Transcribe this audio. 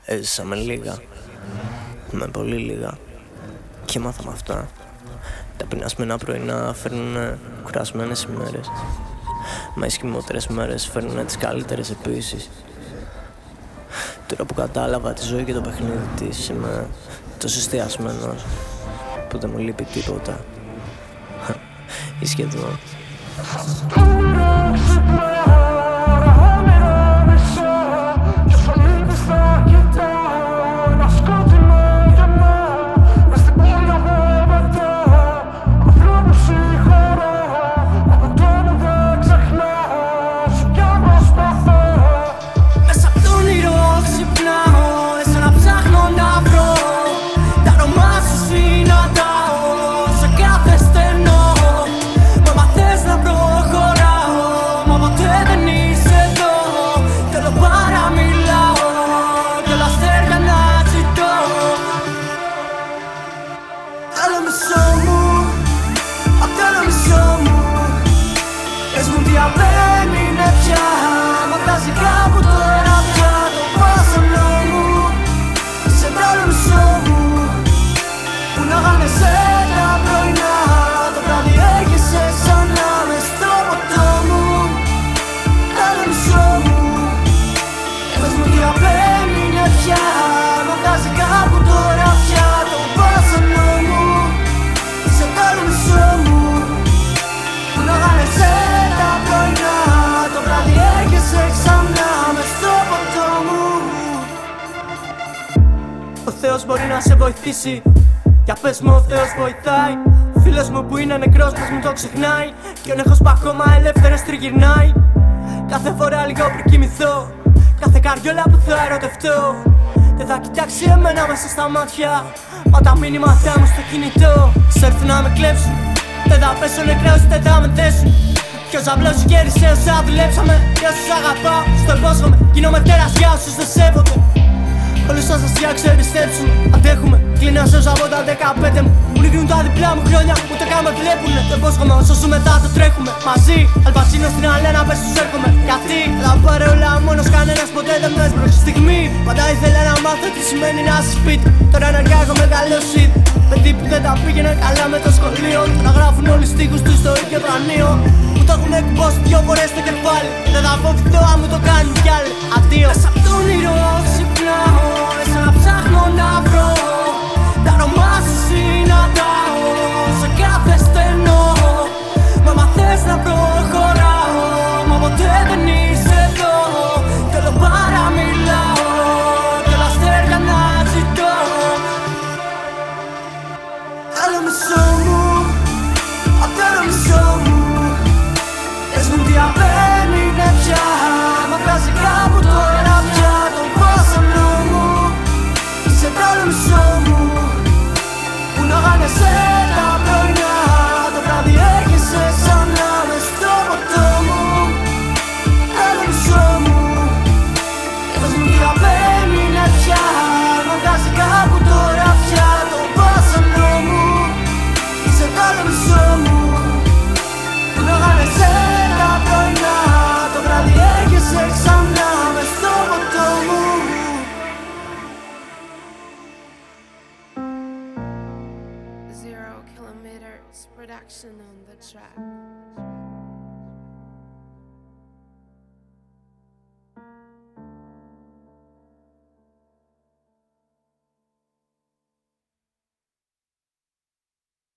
Έζησα με λίγα, με πολύ λίγα, και μάθα με αυτά. Τα πεινασμένα πρωινά φέρνουνε κουρασμένες ημέρες, μα οι σχημότερες μέρες φέρνουνε τις καλύτερες επίσης. Τώρα που κατάλαβα τη ζωή και το παιχνίδι της, είμαι τόσο εστιασμένος που δεν μου λείπει τίποτα. Ή σχεδόν. Δεν είναι πια, μαθάζει κάπου τώρα πια το βάσανο μου. Σε το μισό μου που να γάνεσαι τα πρωινά, το βράδυ έρχεσαι ξανά μες στο ποτό μου. Άλλο μισό μου, πες μου τι δεν είναι πια, μαθάζει κάπου τώρα πια το βάσανο μου. Σε το μισό μου που να γάνεσαι τα πρωινά, το βράδυ έρχεσαι ξανά μες στο ποτό μου. Ο Θεός μπορεί να σε βοηθήσει, για πες μου ο Θεός βοηθάει. Ο φίλος μου που είναι νεκρός πως μου το ξεχνάει, κι ο νέχος που ακόμα ελεύθερος τριγυρνάει. Κάθε φορά λίγο πριν κοιμηθώ, κάθε καριόλα που θα ερωτευτώ, δεν θα κοιτάξει εμένα μέσα στα μάτια, μα τα μήνυματά μου στο κινητό. Σ' έρθουν να με κλέψουν, δεν θα πέσω νεκρός, δεν θα με θέσουν. Ποιος απλώς γέρισε όσα δουλέψαμε, για όσους αγαπάω, στο υπόσχομαι. Γίνομαι τέρας για όσους δεν σέβονται. Όλους σας αστεία ξεπιστέψουν, αντέχουμε. Κλείνω από τα 15 μου, μου λυγνούν τα διπλά μου χρόνια, ούτε καν με βλέπουνε. Το υπόσχομαι, όσο σου μετά το τρέχουμε μαζί. Αλπατσίνο στην αλένα, πες τους έρχομαι. Γιατί θα πάρε όλα μόνος, κανένας ποτέ δεν με έσπρωξε. Στιγμή πάντα ήθελα να μάθω τι σημαίνει να είσαι σπίτι. Τώρα ενεργά έχω μεγαλώσει ήδη. Παιδί που δεν τα πήγαινε καλά με το σχολείο, να γράφουν όλοι οι στίχους τους στο ίδιο δρανείο. Μου το έχουν εκπώσει 2 φορές στο κεφάλι, δεν θα φοβηθώ αν μου το κάνουν κι άλλοι. Αντίο. Μέσα απ' το όνειρο ξυπνάω, σαν να ψάχνω να βρω, τα όνομά σου συναντάω σε κάθε στενό. Μα άμα θες να προχωράω, μα ποτέ δεν είσαι εδώ. Κι όλο παραμιλάω, κι όλα αστέρια να ζητώ. Άλλο μισό μου, απ' το άλλο μισό μου, πες μου τι δεν είναι πια, μα βγάζει κάπου τώρα πια το βάσανο μου. Σε το άλλο μισό μου που να γάνεσαι τα πρωινά, το βράδυ έρχεσαι ξανά μες στο ποτό μου. Άλλο μισό μου, πες μου τι δεν είναι πια, μα βγάζει κάπου τώρα πια το βάσανο μου. Σε το άλλο μισό μου που να γάνεσαι τα πρωινά, το βράδυ έρχεσαι ξανά μες στο ποτό μου. 0 kilometers production on the track.